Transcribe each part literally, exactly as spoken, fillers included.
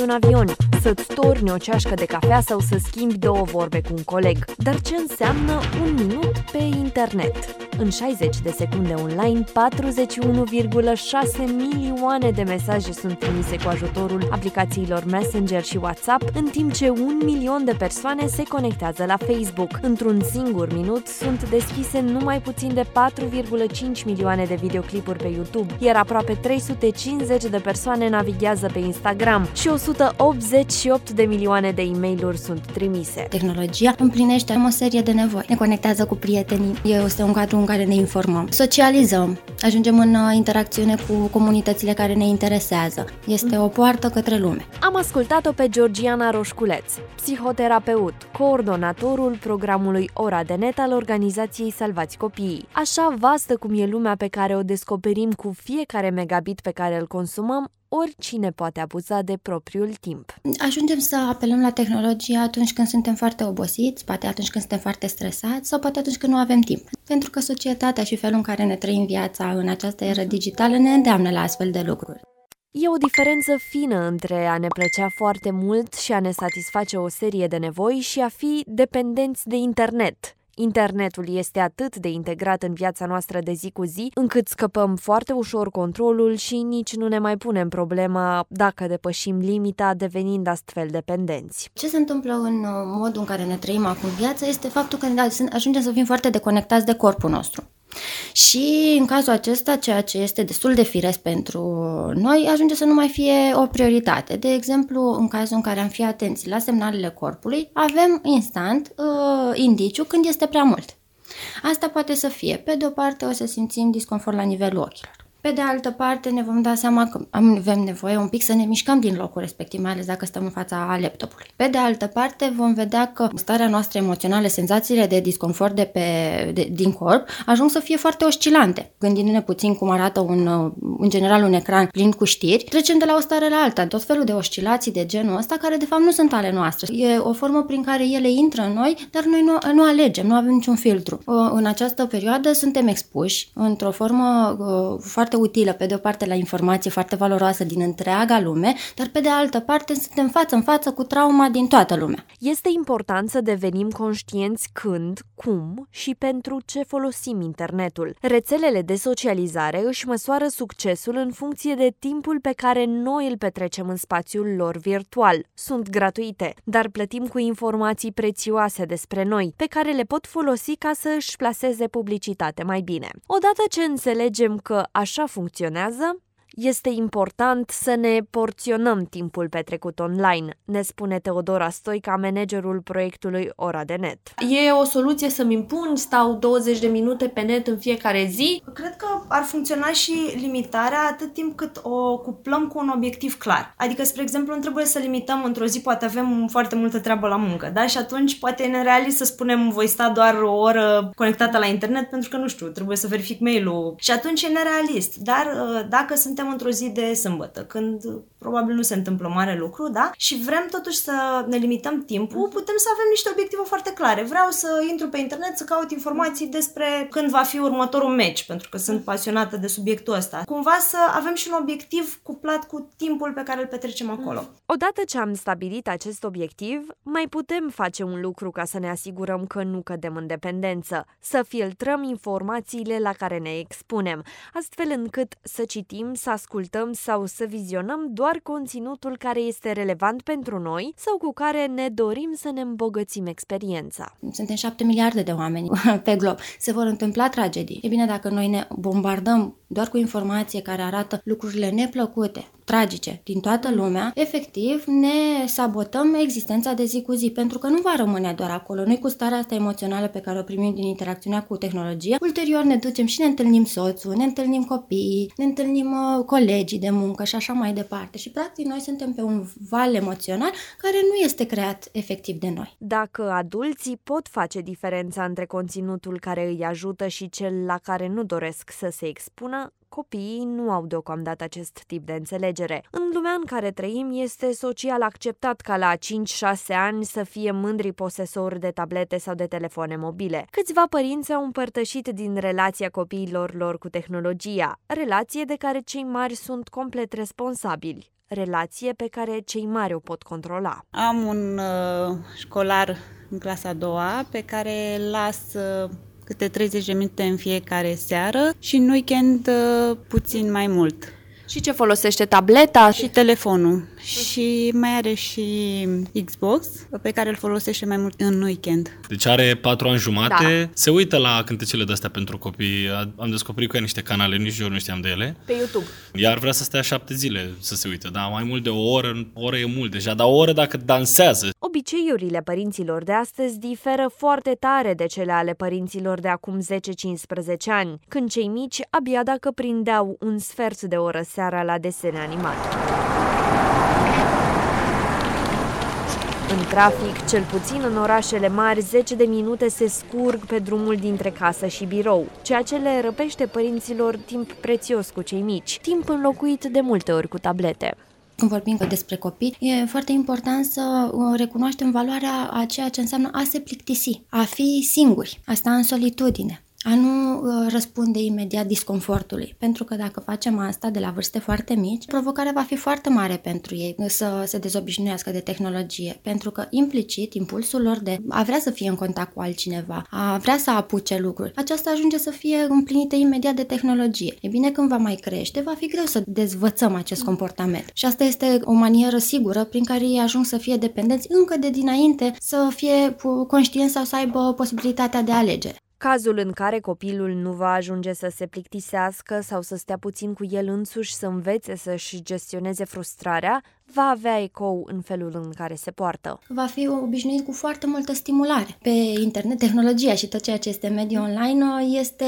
un avion, să-ți torni o ceașcă de cafea sau să schimbi două vorbe cu un coleg. Dar ce înseamnă un minut pe internet? În șaizeci de secunde online, patruzeci și unu virgulă șase milioane de mesaje sunt trimise cu ajutorul aplicațiilor Messenger și WhatsApp, în timp ce un milion de persoane se conectează la Facebook. Într-un singur minut sunt deschise numai puțin de patru virgulă cinci milioane de videoclipuri pe YouTube, iar aproape trei sute cincizeci de persoane navighează pe Instagram și o sută optzeci și opt de milioane de e-mail-uri sunt trimise. Tehnologia împlinește o serie de nevoi. Ne conectează cu prietenii, este un cadru în care ne informăm, socializăm, ajungem în interacțiune cu comunitățile care ne interesează. Este o poartă către lume. Am ascultat-o pe Georgiana Roșculeț, psihoterapeut, coordonatorul programului Ora de Net al organizației Salvați Copiii. Așa vastă cum e lumea pe care o descoperim cu fiecare megabit pe care îl consumăm, oricine poate abuza de propriul timp. Ajungem să apelăm la tehnologie atunci când suntem foarte obosiți, poate atunci când suntem foarte stresați sau poate atunci când nu avem timp. Pentru că societatea și felul în care ne trăim viața în această eră digitală ne îndeamnă la astfel de lucruri. E o diferență fină între a ne plăcea foarte mult și a ne satisface o serie de nevoi și a fi dependenți de internet. Internetul este atât de integrat în viața noastră de zi cu zi, încât scăpăm foarte ușor controlul și nici nu ne mai punem problema dacă depășim limita, devenind astfel dependenți. Ce se întâmplă în modul în care ne trăim acum viața este faptul că ajungem să fim foarte deconectați de corpul nostru. Și în cazul acesta, ceea ce este destul de firesc pentru noi, ajunge să nu mai fie o prioritate. De exemplu, în cazul în care am fi atenți la semnalele corpului, avem instant uh, indiciu când este prea mult. Asta poate să fie, pe de o parte o să simțim disconfort la nivelul ochilor. Pe de altă parte ne vom da seama că avem nevoie un pic să ne mișcăm din locul respectiv, mai ales dacă stăm în fața laptopului. Pe de altă parte vom vedea că starea noastră emoțională, senzațiile de disconfort de pe, de, din corp ajung să fie foarte oscilante. Gândindu-ne puțin cum arată un, în general un ecran plin cu știri, trecem de la o stare la alta, tot felul de oscilații de genul ăsta care de fapt nu sunt ale noastre. E o formă prin care ele intră în noi, dar noi nu, nu alegem, nu avem niciun filtru. În această perioadă suntem expuși într-o formă foarte utilă, pe de o parte la informație foarte valoroasă din întreaga lume, dar pe de altă parte suntem față în față cu trauma din toată lumea. Este important să devenim conștienți când, cum și pentru ce folosim internetul. Rețelele de socializare își măsoară succesul în funcție de timpul pe care noi îl petrecem în spațiul lor virtual. Sunt gratuite, dar plătim cu informații prețioase despre noi, pe care le pot folosi ca să își plaseze publicitate mai bine. Odată ce înțelegem că așa funcționează, este important să ne porționăm timpul petrecut online, ne spune Teodora Stoica, managerul proiectului Ora de Net. E o soluție să-mi impun, stau douăzeci de minute pe net în fiecare zi? Cred că ar funcționa și limitarea atât timp cât o cuplăm cu un obiectiv clar. Adică, spre exemplu, nu trebuie să limităm într-o zi, poate avem foarte multă treabă la muncă, da? Și atunci poate e nerealist să spunem voi sta doar o oră conectată la internet pentru că, nu știu, trebuie să verific mail-ul și atunci e nerealist. Dar dacă suntem într-o zi de sâmbătă, când probabil nu se întâmplă mare lucru, da? Și vrem totuși să ne limităm timpul, putem să avem niște obiective foarte clare. Vreau să intru pe internet să caut informații despre când va fi următorul meci, pentru că sunt pasionată de subiectul ăsta. Cumva să avem și un obiectiv cuplat cu timpul pe care îl petrecem acolo. Odată ce am stabilit acest obiectiv, mai putem face un lucru ca să ne asigurăm că nu cădem în dependență, să filtrăm informațiile la care ne expunem, astfel încât să citim, să ascultăm sau să vizionăm doar conținutul care este relevant pentru noi sau cu care ne dorim să ne îmbogățim experiența. Suntem șapte miliarde de oameni pe glob. Se vor întâmpla tragedii. E bine, dacă noi ne bombardăm doar cu informație care arată lucrurile neplăcute, tragice din toată lumea, efectiv ne sabotăm existența de zi cu zi, pentru că nu va rămâne doar acolo. Noi cu starea asta emoțională pe care o primim din interacțiunea cu tehnologia, ulterior ne ducem și ne întâlnim soțul, ne întâlnim copiii, ne întâlnim uh, colegii de muncă și așa mai departe. Și practic noi suntem pe un val emoțional care nu este creat efectiv de noi. Dacă adulții pot face diferența între conținutul care îi ajută și cel la care nu doresc să se expună, copiii nu au deocamdată acest tip de înțelegere. În lumea în care trăim, este social acceptat ca la cinci șase ani să fie mândri posesori de tablete sau de telefoane mobile. Câțiva părinți au împărtășit din relația copiilor lor cu tehnologia, relație de care cei mari sunt complet responsabili. relație pe care cei mari o pot controla. Am un uh, școlar în clasa a doua pe care îl las uh, câte treizeci de minute în fiecare seară și în weekend uh, puțin mai mult. Și ce folosește? Tableta? Și telefonul. Și mai are și Xbox, pe care îl folosește mai mult în weekend. Deci are patru ani jumate, da. Se uită la cântecele de-astea pentru copii. Am descoperit că e niște canale, nici eu nu știam de ele. Pe YouTube. Iar vrea să stea șapte zile să se uite, da? Mai mult de o oră, o oră e mult deja, dar o oră dacă dansează. Obiceiurile părinților de astăzi diferă foarte tare de cele ale părinților de acum zece-cincisprezece ani, când cei mici abia dacă prindeau un sfert de oră seara la desene animate. În trafic, cel puțin în orașele mari, zece de minute se scurg pe drumul dintre casă și birou, ceea ce le răpește părinților timp prețios cu cei mici, timp înlocuit de multe ori cu tablete. Când vorbim despre copii, e foarte important să recunoaștem valoarea a ceea ce înseamnă a se plictisi, a fi singuri, a sta în solitudine, a nu răspunde imediat disconfortului. Pentru că dacă facem asta de la vârste foarte mici, provocarea va fi foarte mare pentru ei să se dezobișnuiască de tehnologie. Pentru că implicit, impulsul lor de a vrea să fie în contact cu altcineva, a vrea să apuce lucruri, aceasta ajunge să fie împlinită imediat de tehnologie. E bine, când va mai crește, va fi greu să dezvățăm acest comportament. Și asta este o manieră sigură prin care ei ajung să fie dependenți încă de dinainte, să fie conștienți sau să aibă posibilitatea de alegere. Cazul în care copilul nu va ajunge să se plictisească sau să stea puțin cu el însuși, să învețe să-și gestioneze frustrarea, va avea ecou în felul în care se poartă. Va fi obișnuit cu foarte multă stimulare. Pe internet, tehnologia și tot ceea ce este mediul online este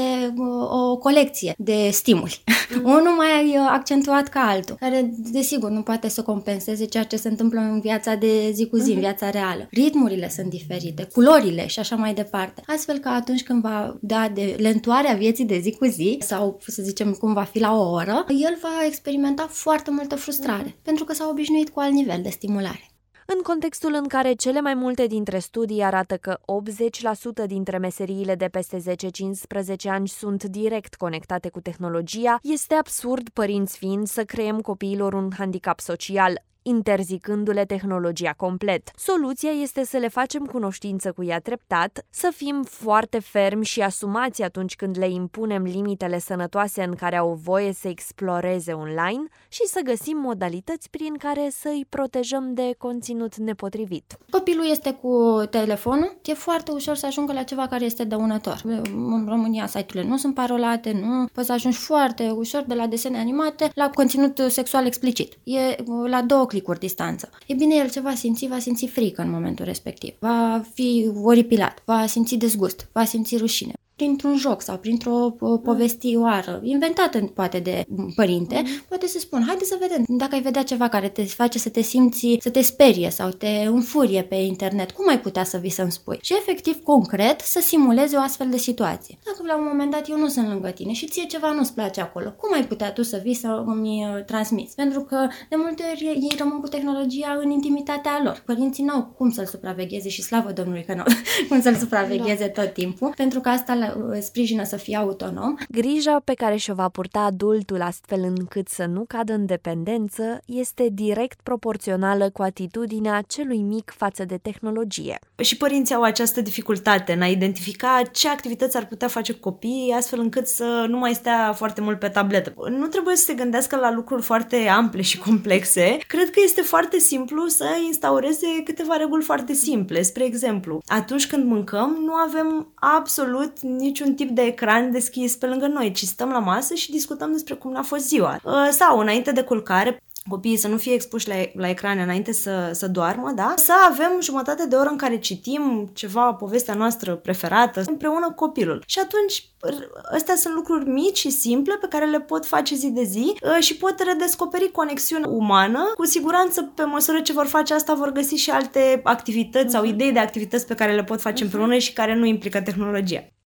o colecție de stimuli. Mm-hmm. Unul mai accentuat ca altul, care desigur nu poate să compenseze ceea ce se întâmplă în viața de zi cu zi, mm-hmm. în viața reală. Ritmurile sunt diferite, culorile și așa mai departe. Astfel că atunci când va da de lentoarea vieții de zi cu zi, sau să zicem cum va fi la o oră, el va experimenta foarte multă frustrare, mm-hmm. pentru că s-a obișnuit cu alt nivel de stimulare. În contextul în care cele mai multe dintre studii arată că optzeci la sută dintre meseriile de peste zece-cincisprezece ani sunt direct conectate cu tehnologia, este absurd, părinți fiind, să creăm copiilor un handicap social, interzicându-le tehnologia complet. Soluția este să le facem cunoștință cu ea treptat, să fim foarte fermi și asumați atunci când le impunem limitele sănătoase în care au voie să exploreze online și să găsim modalități prin care să îi protejăm de conținut nepotrivit. Copilul este cu telefonul, e foarte ușor să ajungă la ceva care este dăunător. În România site-urile nu sunt parolate, nu poți să ajungi foarte ușor de la desene animate la conținut sexual explicit. E la două clicuri distanță. E bine, el ce va simți, va simți frică în momentul respectiv. Va fi oripilat, va simți dezgust, va simți rușine. Printr-un joc sau printr-o povestioară inventată poate de părinte, mm-hmm. poate să spun, haide să vedem, dacă ai vedea ceva care te face să te simți, să te sperie sau te înfurie pe internet, cum ai putea să vii să-mi spui? Și efectiv, concret, să simuleze o astfel de situație. Dacă la un moment dat eu nu sunt lângă tine și ție ceva nu-ți place acolo, cum ai putea tu să vii să îmi transmiți? Pentru că de multe ori ei rămân cu tehnologia în intimitatea lor. Părinții n-au cum să-l supravegheze și slavă Domnului că n-au cum să-l supravegheze da. tot timpul, pentru că asta sprijină să fie autonom. Grija pe care și-o va purta adultul astfel încât să nu cadă în dependență este direct proporțională cu atitudinea celui mic față de tehnologie. Și părinții au această dificultate în a identifica ce activități ar putea face copiii astfel încât să nu mai stea foarte mult pe tabletă. Nu trebuie să se gândească la lucruri foarte ample și complexe. Cred că este foarte simplu să instaureze câteva reguli foarte simple. Spre exemplu, atunci când mâncăm, nu avem absolut niciun tip de ecran deschis pe lângă noi, ci stăm la masă și discutăm despre cum ne-a fost ziua. Sau înainte de culcare, copiii să nu fie expuși la, la ecrane înainte să, să doarmă, da? Să avem jumătate de oră în care citim ceva, povestea noastră preferată, împreună cu copilul. Și atunci, astea sunt lucruri mici și simple pe care le pot face zi de zi și pot redescoperi conexiunea umană. Cu siguranță, pe măsură ce vor face asta, vor găsi și alte activități uh-huh. sau idei de activități pe care le pot face uh-huh. împreună și care nu implică tehnologia.